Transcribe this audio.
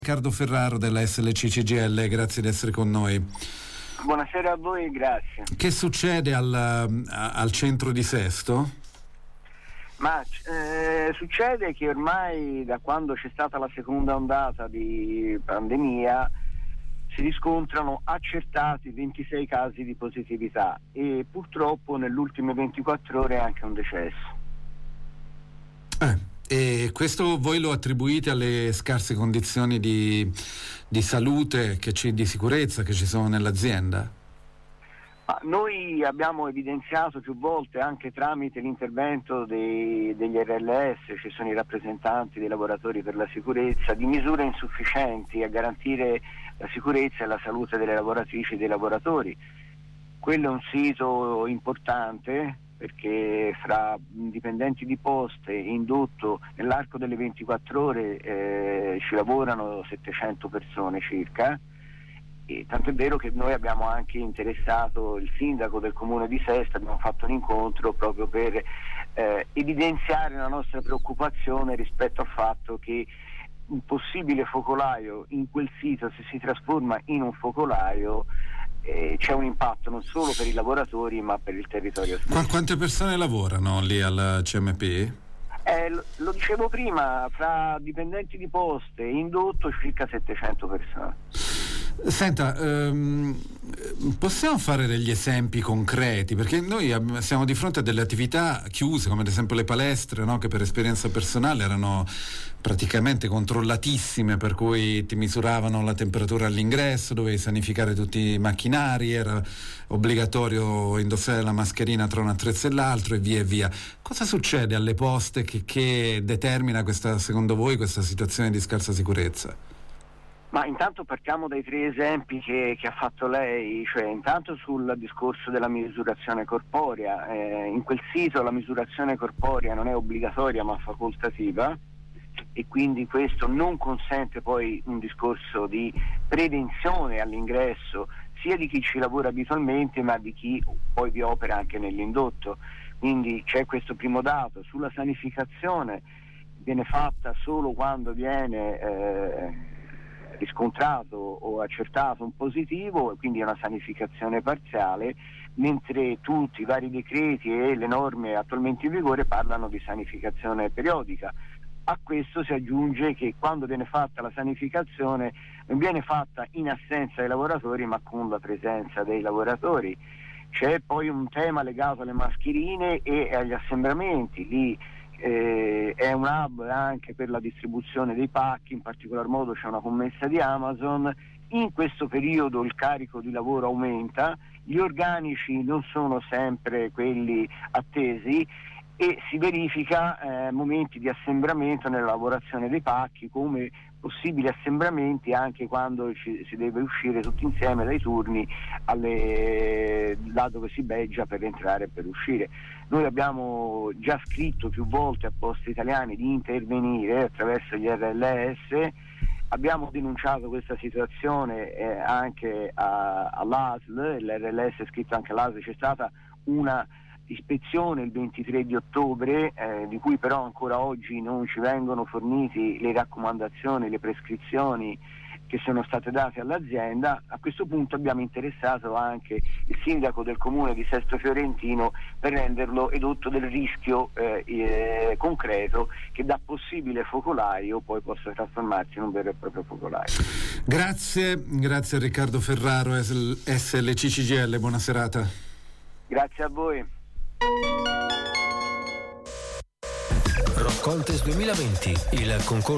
Riccardo Ferraro della SLC CGIL, grazie di essere con noi. Buonasera a voi, grazie. Che succede al centro di Sesto? Succede che ormai da quando c'è stata la seconda ondata di pandemia si riscontrano accertati 26 casi di positività e purtroppo nelle ultime 24 ore anche un decesso. E questo voi lo attribuite alle scarse condizioni di salute, di sicurezza che ci sono nell'azienda? Noi abbiamo evidenziato più volte, anche tramite l'intervento degli RLS, ci sono i rappresentanti dei lavoratori per la sicurezza, di misure insufficienti a garantire la sicurezza e la salute delle lavoratrici e dei lavoratori. Quello è un sito importante perché fra dipendenti di poste e indotto nell'arco delle 24 ore ci lavorano 700 persone circa, e tanto è vero che noi abbiamo anche interessato il sindaco del comune di Sesto, abbiamo fatto un incontro proprio per evidenziare la nostra preoccupazione rispetto al fatto che un possibile focolaio in quel sito, se si trasforma in un focolaio, c'è un impatto non solo per i lavoratori ma per il territorio stesso. Quante persone lavorano lì al CMP? Lo dicevo prima, fra dipendenti di poste e indotto circa 700 persone. Senta, possiamo fare degli esempi concreti? Perché noi siamo di fronte a delle attività chiuse, come ad esempio le palestre, no? Che per esperienza personale erano praticamente controllatissime, per cui ti misuravano la temperatura all'ingresso, dovevi sanificare tutti i macchinari, era obbligatorio indossare la mascherina tra un attrezzo e l'altro e via e via. Cosa succede alle poste che determina secondo voi questa situazione di scarsa sicurezza? Ma intanto partiamo dai 3 esempi che ha fatto lei, cioè intanto sul discorso della misurazione corporea. In quel sito la misurazione corporea non è obbligatoria ma facoltativa, e quindi questo non consente poi un discorso di prevenzione all'ingresso sia di chi ci lavora abitualmente ma di chi poi vi opera anche nell'indotto. Quindi c'è questo primo dato. Sulla sanificazione viene fatta solo quando viene riscontrato o accertato un positivo, e quindi è una sanificazione parziale, mentre tutti i vari decreti e le norme attualmente in vigore parlano di sanificazione periodica. A questo si aggiunge che quando viene fatta la sanificazione non viene fatta in assenza dei lavoratori ma con la presenza dei lavoratori. C'è poi un tema legato alle mascherine e agli assembramenti. Lì è un hub anche per la distribuzione dei pacchi, in particolar modo c'è una commessa di Amazon. In questo periodo il carico di lavoro aumenta, gli organici non sono sempre quelli attesi e si verifica momenti di assembramento nella lavorazione dei pacchi, come possibili assembramenti anche quando si deve uscire tutti insieme dai turni là dove si beggia per entrare e per uscire. Noi abbiamo già scritto più volte a Poste Italiane di intervenire attraverso gli RLS, abbiamo denunciato questa situazione anche all'ASL, l'RLS è scritto anche all'ASL, c'è stata una ispezione il 23 di ottobre, di cui però ancora oggi non ci vengono forniti le raccomandazioni, le prescrizioni che sono state date all'azienda. A questo punto abbiamo interessato anche il sindaco del comune di Sesto Fiorentino per renderlo edotto del rischio concreto che da possibile focolaio poi possa trasformarsi in un vero e proprio focolaio. Grazie a Riccardo Ferraro, SLC CGIL, buona serata. Grazie a voi. Rock Contest 2020, il concorso